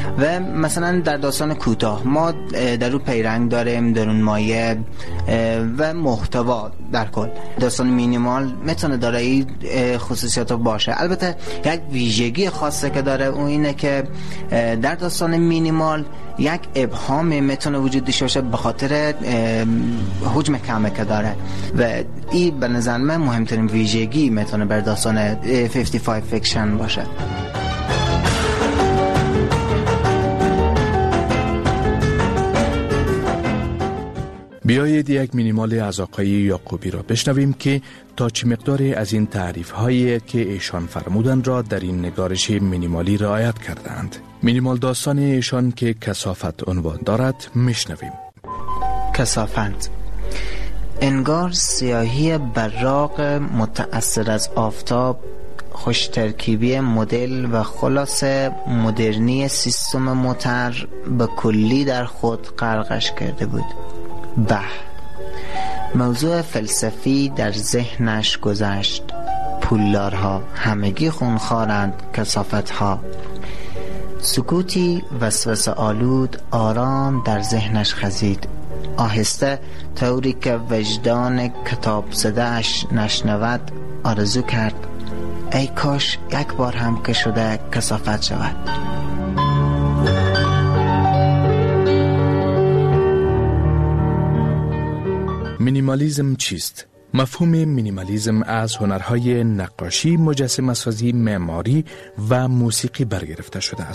و مثلا در داستان کوتاه ما در رو پیرنگ داریم، درون مایه و محتوا. در کل داستان مینیمال میتونه داره خصوصیات باشه. البته یک ویژگی خاصه که داره اون اینه که در داستان مینیمال یک ابهام میتونه وجود داشته باشه به خاطر حجم کمه که داره و این به نظر من مهمترین ویژگی میتونه بر داستان 55 فیکشن باشه. بیایید یک مینیمال از آقای یعقوبی را بشنویم که تا چه مقداری از این تعریف هایی که ایشان فرمودند را در این نگارش مینیمالی رعایت کردند. مینیمال داستان ایشان که کثافت عنوان دارد میشنویم. کثافت انگار سیاهی براق متأثر از آفتاب، خوش ترکیبی مدل و خلاصه مدرنی سیستم موتر به کلی در خود غرقش کرده بود. موضوع فلسفی در ذهنش گذشت. پولدارها همگی خونخوارند، کثافتها. سکوتی وسوسه آلود آرام در ذهنش خزید. آهسته طوری که وجدان کتاب زدهش نشنود آرزو کرد ای کاش یک بار هم که شده کثافت شود. مینیمالیزم چیست؟ مفهوم مینیمالیزم از هنرهای نقاشی، مجسمه سازی، معماری و موسیقی برگرفته شده است.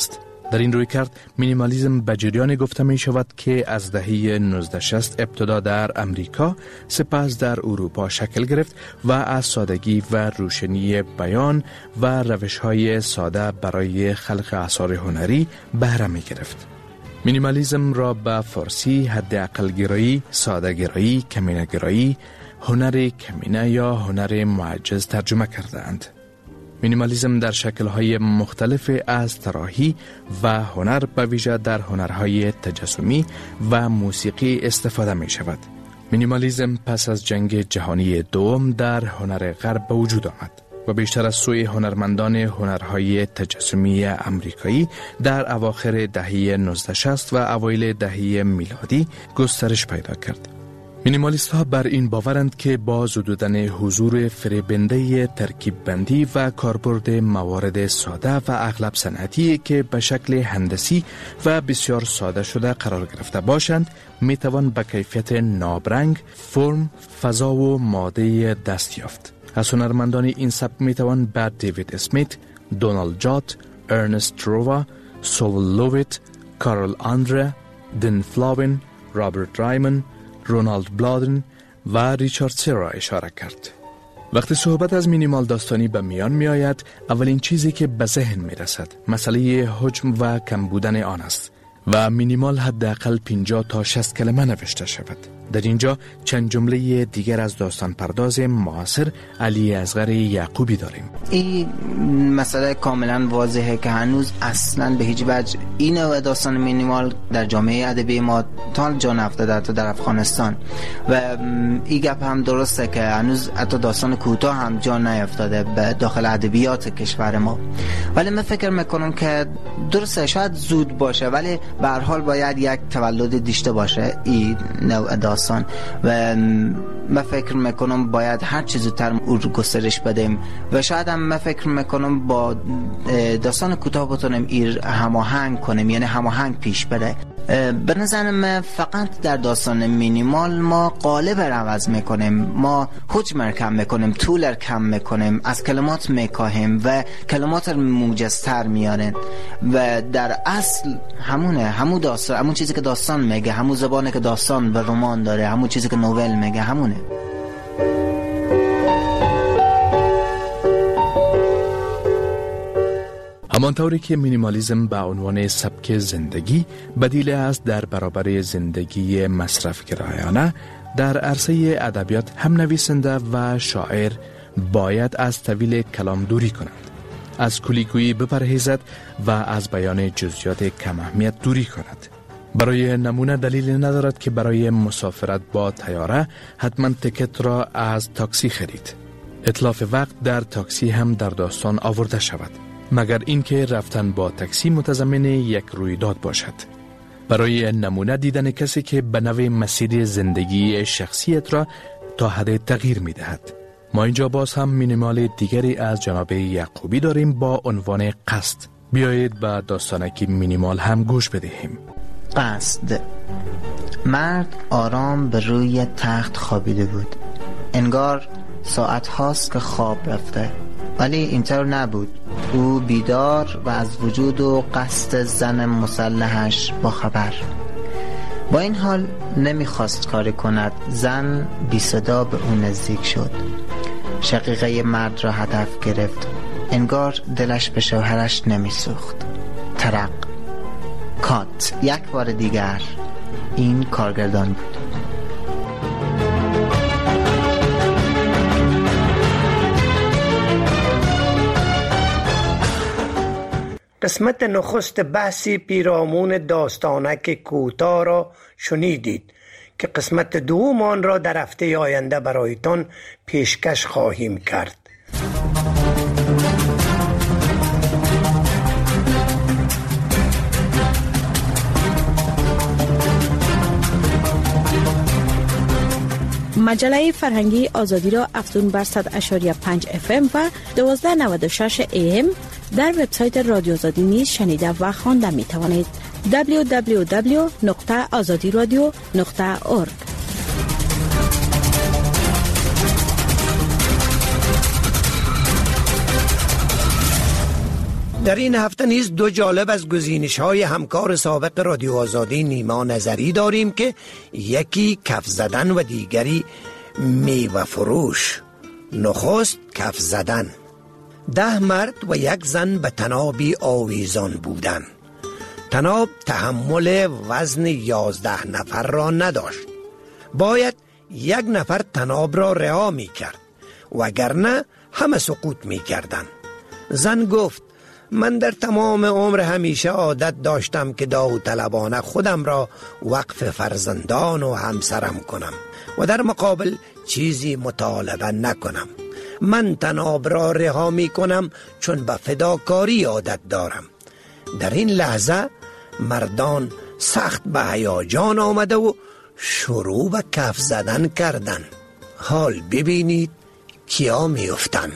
در این رویکرد مینیمالیسم به جریان گفته می شود که از دهه 1960 ابتدا در امریکا سپس در اروپا شکل گرفت و از سادگی و روشنی بیان و روش‌های ساده برای خلق آثار هنری بهره می گرفت. مینیمالیسم را به فارسی حداقل گرایی، ساده گرایی، کمینه گرایی، هنر کمینه یا هنر معجز ترجمه کردند. مینیمالیسم در شکل‌های مختلف از طراحی و هنر به ویژه در هنرهای تجسمی و موسیقی استفاده می شود. مینیمالیسم پس از جنگ جهانی دوم در هنر غرب به وجود آمد و بیشتر از سوی هنرمندان هنرهای تجسمی امریکایی در اواخر دهه 1960 و اوایل دهه میلادی گسترش پیدا کرد. مینیمالیست ها بر این باورند که با زدودن حضور فریبنده ترکیب بندی و کاربرد موارد ساده و اغلب صنعتی که به شکل هندسی و بسیار ساده شده قرار گرفته باشند می توان به کیفیت نابرنگ، فرم، فضا و ماده دست یافت. از هنرمندان این سبک می توان به دیوید اسمیت، دونالد جات، ارنست رووا، سول لویت، کارل آندره، دن فلاوین، رابرت رایمن، رونالد بلادن و ریچارد سرا اشاره کرد. وقتی صحبت از مینیمال داستانی به میان می آید، اولین چیزی که به ذهن می رسد مسئله حجم و کم بودن آن است و مینیمال حداقل 50 تا 60 کلمه نوشته شود. در اینجا چند جمله دیگر از داستان پرداز معاصر علی اصغر یعقوبی داریم. این مسئله کاملا واضحه که هنوز اصلا به هیچ وجه این نوع داستان مینیمال در جامعه ادبی ما تا جا نیفتاده، حتی در افغانستان. و این گپ هم درسته که هنوز حتی داستان کوتاه هم جا نیفتاده به داخل ادبیات کشور ما. ولی من فکر میکنم که درسته شاید زود باشه، ولی به هر حال باید یک تولد داشته باشه این نوع داستان و من فکر میکنم باید هر چیز زودتر او رو گسترش بدیم و شاید هم من فکر میکنم با داستان کوتاه بتونیم این هماهنگ کنیم، یعنی هماهنگ پیش بره. به نظر من فقط در داستان مینیمال ما قالب رو عوض میکنیم، ما حجم رو کم میکنیم، طول رو کم میکنیم، از کلمات میکاهیم و کلمات رو موجزتر میارن و در اصل همونه، همون داستان، همون چیزی که داستان میگه، همون زبانی که داستان به رمان داره، همون چیزی که نوول میگه همونه. همانطوری که مینیمالیسم به عنوان سبک زندگی بدیل است در برابر زندگی مصرف گرایانه، در عرصه ادبیات هم نویسنده و شاعر باید از طویل کلام دوری کند، از کلیگویی بپرهیزد و از بیان جزئیات کم اهمیت دوری کند. برای نمونه دلیل ندارد که برای مسافرت با طیاره حتما تکت را از تاکسی خرید. اتلاف وقت در تاکسی هم در داستان آورده شود، مگر اینکه رفتن با تاکسی متضمن یک رویداد باشد. برای نمونه دیدن کسی که به نوع مسیر زندگی شخصیت را تا حد تغییر می دهد. ما اینجا باز هم مینیمال دیگری از جناب یعقوبی داریم با عنوان قصد. بیایید به داستانکی مینیمال هم گوش بدهیم. قصد. مرد آرام به روی تخت خوابیده بود. انگار ساعت هاست که خواب رفته، ولی اینطور نبود. او بیدار و از وجود و قصد زن مسلحش با خبر. با این حال نمیخواست کاری کند. زن بی صدا به او نزدیک شد. شقیقه مرد را هدف گرفت. انگار دلش به شوهرش نمیسوخت. ترق. کات. یک بار دیگر. این کارگردان بود. قسمت نخست بحثی پیرامون داستانک کوتاه را شنیدید که قسمت دوم آن را در هفته آینده برایتان پیشکش خواهیم کرد. مجله فرهنگی آزادی را افزون بر 100.5 FM و 1296 AM در وبسایت رادیو آزادی نیز شنیده و خوانده می توانید. www.azadiradio.org. در این هفته نیز دو جالب از گزینش‌های همکار سابق رادیو آزادی نیما نظری داریم که یکی کف زدن و دیگری میوه فروش. نخست کف زدن. 10 مرد و 1 زن به طنابی آویزان بودند. طناب تحمل وزن 11 نفر را نداشت. باید 1 نفر طناب را رها می کرد، وگرنه همه سقوط می کردن. زن گفت من در تمام عمر همیشه عادت داشتم که داوطلبانه خودم را وقف فرزندان و همسرم کنم و در مقابل چیزی مطالبه نکنم. من طناب را رها می کنم چون به فداکاری عادت دارم. در این لحظه مردان سخت به هیجان آمده و شروع به کف زدن کردن. حال ببینید کیا می افتن.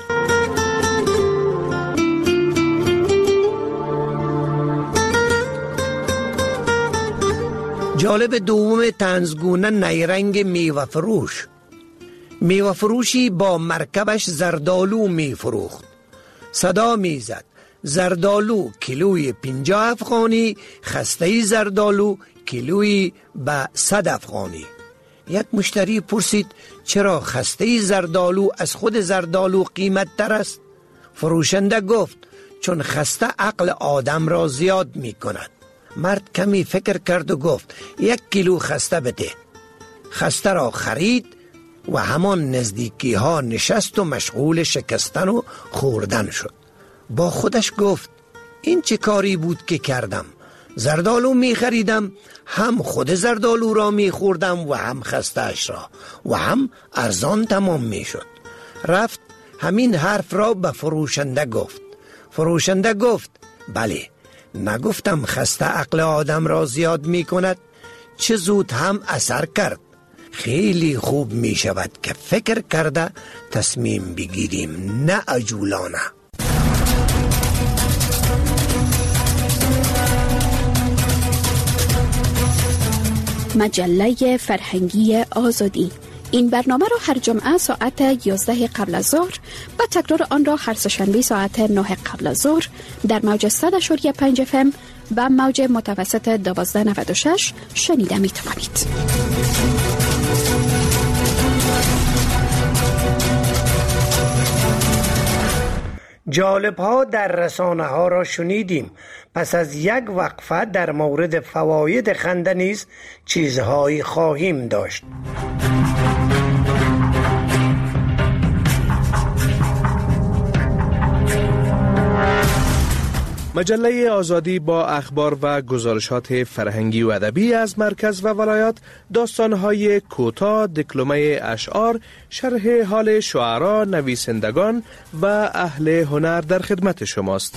جالب دوم طنزگونه نیرنگ میوه فروش. میوه فروشی با مرکبش زردالو می فروخت. صدا می زد زردالو کیلوی 50 افغانی، خسته زردالو کیلوی به 100 افغانی. یک مشتری پرسید چرا خسته زردالو از خود زردالو قیمت تر است؟ فروشنده گفت چون خسته عقل آدم را زیاد می کند. مرد کمی فکر کرد و گفت 1 کیلو خسته بده. خسته را خرید و همان نزدیکی ها نشست و مشغول شکستن و خوردن شد. با خودش گفت این چه کاری بود که کردم؟ زردالو می خریدم، هم خود زردالو را می خوردم و هم خسته‌اش را و هم ارزان تمام می شد. رفت همین حرف را به فروشنده گفت. فروشنده گفت بله، نگفتم خسته عقل آدم را زیاد می کند؟ چه زود هم اثر کرد. خیلی خوب می شود که فکر کرده تصمیم بگیریم، نه عجولانه. مجله فرهنگی آزادی. این برنامه را هر جمعه ساعت 11 قبل از ظهر و تکرار آن را هر سه‌شنبه ساعت 9 قبل از ظهر در موج 100.5 FM و موج متوسط 1296 شنیده می توانید. جالب ها در رسانه ها را شنیدیم. پس از یک وقفه در مورد فواید خنده نیز چیزهایی خواهیم داشت. مجله آزادی با اخبار و گزارشات فرهنگی و ادبی از مرکز و ولایات، داستان‌های کوتاه، دکلمه اشعار، شرح حال شعرا، نویسندگان و اهل هنر در خدمت شماست.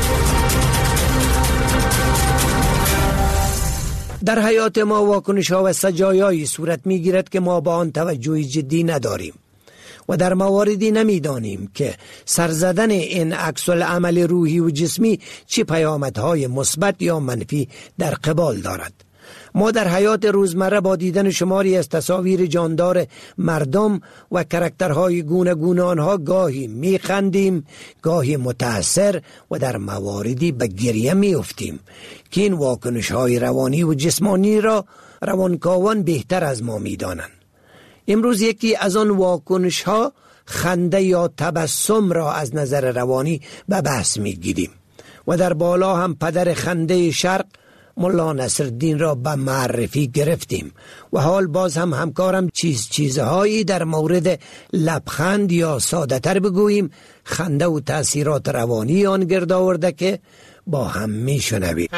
در حیات ما واکنش‌ها و سجایایی صورت می‌گیرد که ما با آن توجه جدی نداریم و در مواردی نمیدانیم که سرزدن این عکس العمل روحی و جسمی چه پیامدهای مثبت یا منفی در قبال دارد. ما در حیات روزمره با دیدن شماری از تصاویر جاندار مردم و کرکترهای گوناگون آنها گاهی میخندیم، گاهی متأثر و در مواردی به گریه میافتیم که این واکنش‌های روانی و جسمانی را روانکاوان بهتر از ما میدانند. امروز یکی از آن واکنش‌ها خنده یا تبسم را از نظر روانی به بحث می‌گیریم و در بالا هم پدر خنده شرق مولا نصرالدین را به معرفی گرفتیم و حال باز هم همکارم چیزهایی در مورد لبخند یا ساده تر بگوییم خنده و تأثیرات روانی آن گرد آورده که با هم میشنویم.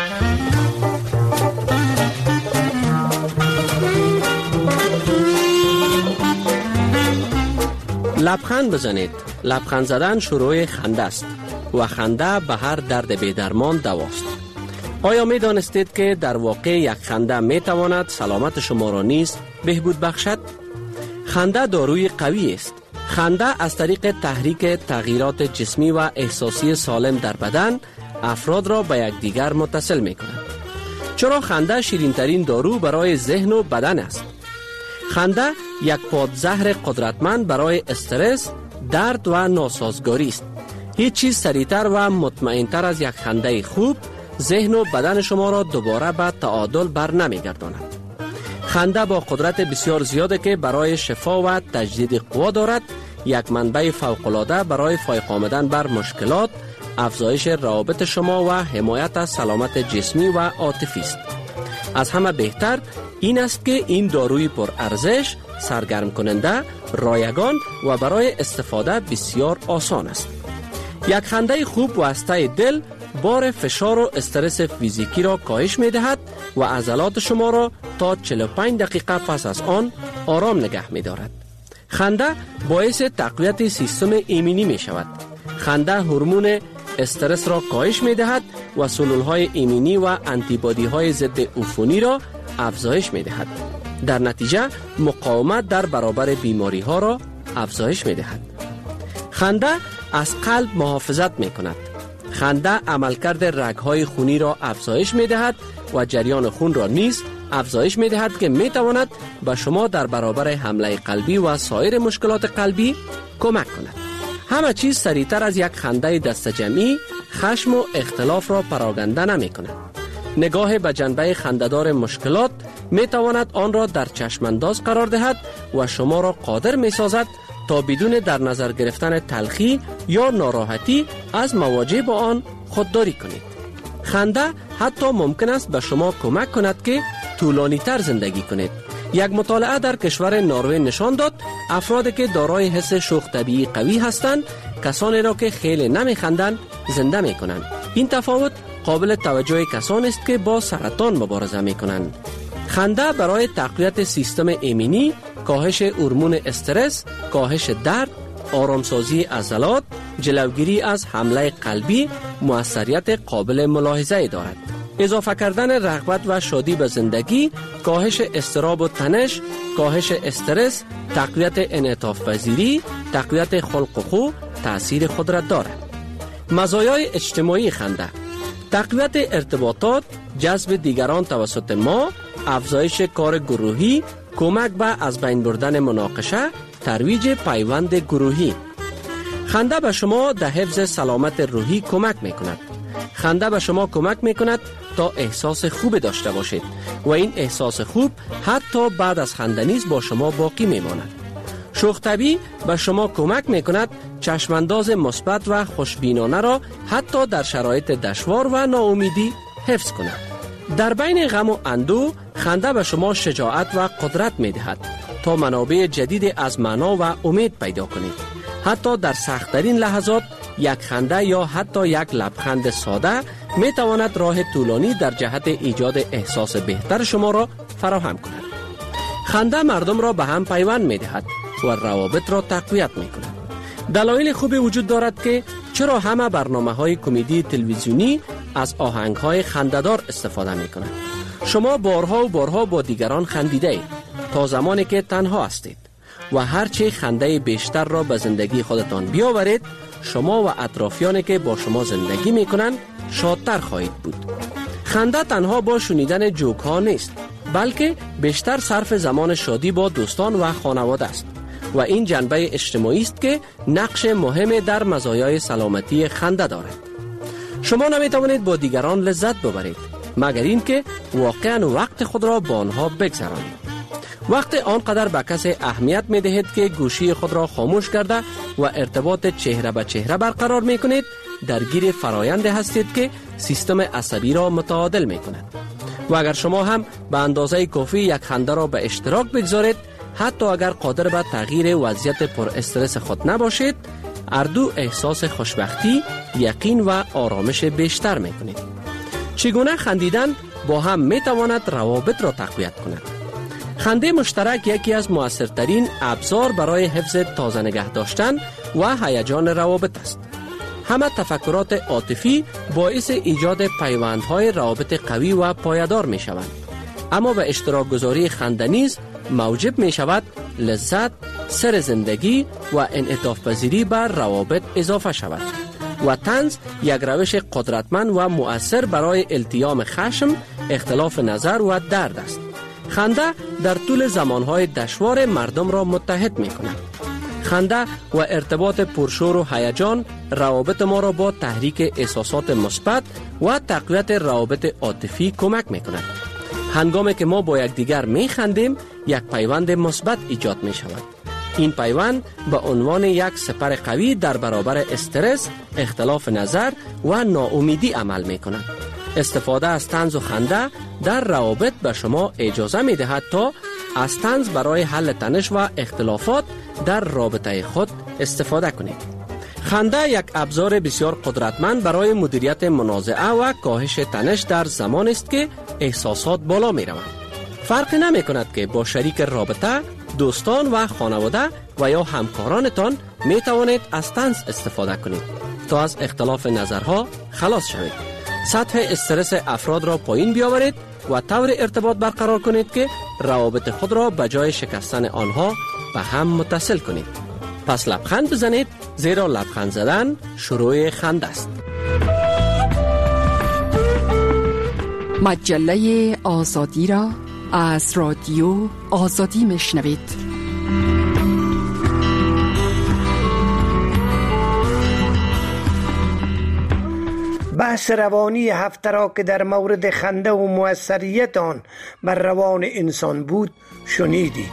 لبخند بزنید. لبخند زدن شروع خنده است و خنده به هر درد بی‌درمان دواست. آیا می دانستید که در واقع یک خنده می تواند سلامت شما را نیز بهبود بخشد؟ خنده داروی قوی است. خنده از طریق تحریک تغییرات جسمی و احساسی سالم در بدن افراد را به یکدیگر متصل می کند. چرا خنده شیرین ترین دارو برای ذهن و بدن است. خنده یک پادزهر قدرتمند برای استرس، درد و ناسازگاری است. هیچ چیز سریعتر و مطمئنتر از یک خنده خوب ذهن و بدن شما را دوباره به تعادل بر نمیگرداند. خنده با قدرت بسیار زیاده که برای شفا و تجدید قوا دارد، یک منبع فوق‌العاده برای فایق آمدن بر مشکلات، افزایش روابط شما و حمایت از سلامت جسمی و عاطفی است. از همه بهتر این است که این داروی پر ارزش، سرگرم کننده، رایگان و برای استفاده بسیار آسان است. یک خنده خوب واسطه دل بار فشار و استرس فیزیکی را کاهش می دهد و عضلات شما را تا 45 دقیقه پس از آن آرام نگه می دارد. خنده باعث تقویت سیستم ایمنی می شود. خنده هورمون استرس را کاهش می دهد و سلولهای ایمنی و آنتیبادی های ضد عفونی را افزایش می دهد. در نتیجه مقاومت در برابر بیماری ها را افزایش می دهد. خنده از قلب محافظت می کند. خنده عملکرد رگ‌های خونی را افزایش می دهد و جریان خون را نیز افزایش می دهد که می تواند به شما در برابر حمله قلبی و سایر مشکلات قلبی کمک کند. همه چیز سریعتر از یک خنده دستجمعی خشم و اختلاف را پراکنده نمی کند. نگاه به جنبه خنده‌دار مشکلات می تواند آن را در چشمانداز قرار دهد و شما را قادر می سازد تا بدون در نظر گرفتن تلخی یا ناراحتی از مواجه با آن خودداری کنید. خنده حتی ممکن است به شما کمک کند که طولانی تر زندگی کنید. یک مطالعه در کشور نروژ نشان داد افرادی که دارای حس شوخ طبیعی قوی هستند کسانی را که خیلی نمیخندند زنده میکنند. این تفاوت قابل توجه کسانی است که با سرطان مبارزه میکنند. خنده برای تقویت سیستم ایمنی، کاهش هورمون استرس، کاهش درد، آرامسازی عضلات، جلوگیری از حمله قلبی موثریت قابل ملاحظه دارد. اضافه کردن رغبت و شادی به زندگی، کاهش اضطراب و تنش، کاهش استرس، تقویت انعطاف پذیری، تقویت خلق و خو تأثیر خود را دارد. مزایای اجتماعی خنده: تقویت ارتباطات، جذب دیگران توسط ما، افزایش کار گروهی، کمک به از بین بردن مناقشه، ترویج پیوند گروهی. خنده به شما در حفظ سلامت روحی کمک میکند. خنده به شما کمک میکند تا احساس خوب داشته باشید و این احساس خوب حتی بعد از خنده نیز با شما باقی میماند. شوخ طبعی به شما کمک میکند چشمانداز مثبت و خوشبینانه را حتی در شرایط دشوار و ناامیدی حفظ کند. در بین غم و اندوه خنده به شما شجاعت و قدرت میدهد تا منابع جدید از معنا و امید پیدا کنید. حتی در سخت‌ترین لحظات یک خنده یا حتی یک لبخند ساده می تواند راه طولانی در جهت ایجاد احساس بهتر شما را فراهم کند. خنده مردم را به هم پیوند می دهد و روابط را تقویت می کند. دلایل خوبی وجود دارد که چرا همه برنامه‌های کمدی تلویزیونی از آهنگ‌های خنده‌دار استفاده می کنند. شما بارها و بارها با دیگران خندیده اید تا زمانی که تنها هستید و هرچی خنده بیشتر را به زندگی خودتان بیاورید، شما و اطرافیانی که با شما زندگی میکنند شادتر خواهید بود. خنده تنها با شنیدن جوک ها نیست، بلکه بیشتر صرف زمان شادی با دوستان و خانواده است و این جنبه اجتماعی است که نقش مهمی در مزایای سلامتی خنده دارد. شما نمیتوانید با دیگران لذت ببرید مگر اینکه واقعا وقت خود را با آنها بگذرانید. وقت آنقدر به کسی اهمیت می دهید که گوشی خود را خاموش کرده و ارتباط چهره به چهره برقرار می کنید، درگیر فرایند هستید که سیستم عصبی را متعادل می کند. و اگر شما هم به اندازه کافی یک خنده را به اشتراک بگذارید، حتی اگر قادر به تغییر وضعیت پر استرس خود نباشید، اردو احساس خوشبختی، یقین و آرامش بیشتر می کنید. چگونه خندیدن با هم می تواند روابط را تقویت کند؟ خنده مشترک یکی از مؤثرترین ابزار برای حفظ تازه نگه داشتن و هیجان روابط است. همه تفکرات عاطفی باعث ایجاد پیوندهای روابط قوی و پایدار می شوند. اما به اشتراک گذاری خنده نیز موجب می شود لذت، سر زندگی و انعطاف پذیری بر روابط اضافه شود و طنز یک روش قدرتمند و مؤثر برای التیام خشم، اختلاف نظر و درد است. خنده در طول زمانهای دشوار مردم را متحد می کند. خنده و ارتباط پرشور و هیجان روابط ما را با تحریک احساسات مثبت و تقویت روابط عاطفی کمک می‌کند. هنگامی که ما با یکدیگر می‌خندیم، یک پیوند مثبت ایجاد می‌شود. این پیوند به عنوان یک سپر قوی در برابر استرس، اختلاف نظر و ناامیدی عمل می‌کند. استفاده از طنز و خنده در روابط به شما اجازه می‌دهد تا از طنز برای حل تنش و اختلافات در رابطه خود استفاده کنید. خنده یک ابزار بسیار قدرتمند برای مدیریت منازعه و کاهش تنش در زمان است که احساسات بالا می روند. فرقی نمی کند که با شریک رابطه، دوستان و خانواده و یا همکارانتان می توانید از طنز استفاده کنید تا از اختلاف نظرها خلاص شوید. سطح استرس افراد را پایین بیاورید و طور ارتباط برقرار کنید که روابط خود را به جای شکستن آنها به هم متصل کنید. پس لبخند بزنید، زیرا لبخند زدن شروع خنده است. مجله آزادی را از رادیو آزادی میشنوید. بحث روانی هفته را که در مورد خنده و مؤثریت آن بر روان انسان بود شنیدید.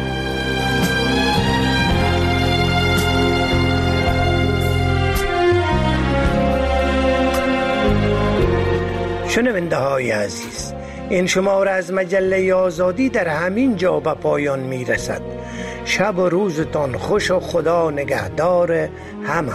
شنونده های عزیز، این شماره از مجله آزادی در همین جا به پایان می رسد. شب و روزتان خوش و خدا نگهدار همه.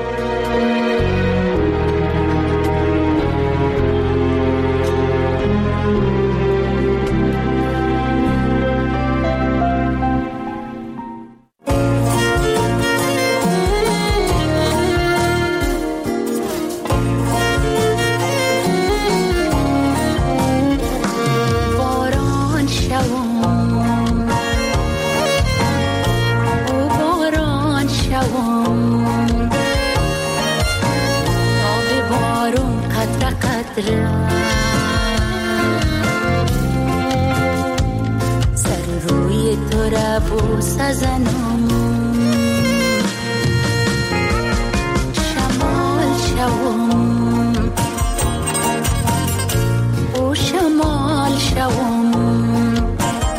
سر روی تو را بوس زنم، شمال شوم و شمال شوم،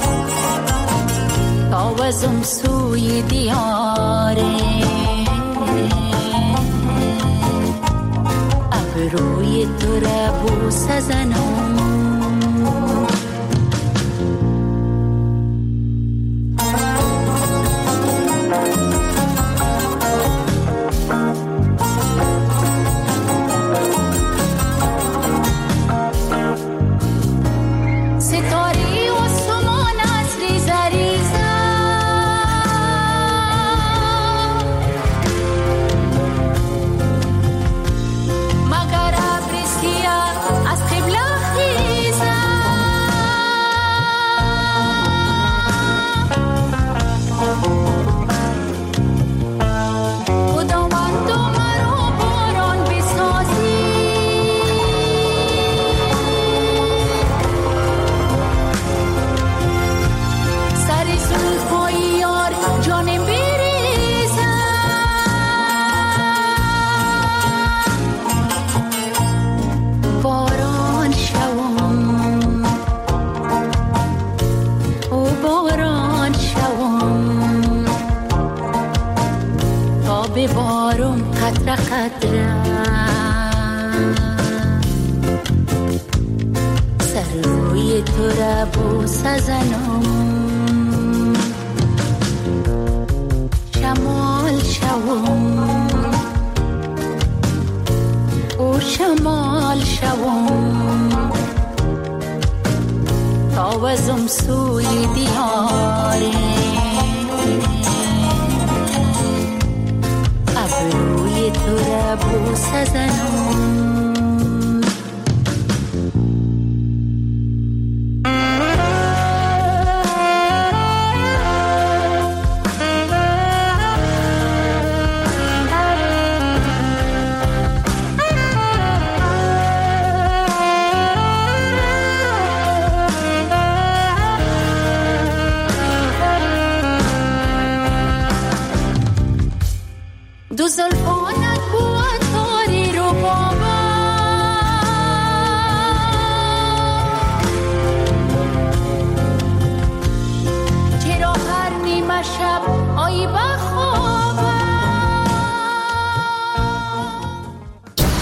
آوازم سوی دیاره، روی تو را بوس زنم. ببارم قطره قطره، سر روی تو را بوس زنم، شمال شوم و شمال شوم، آوازم سوی دیاره، روی تو را بوس زنم.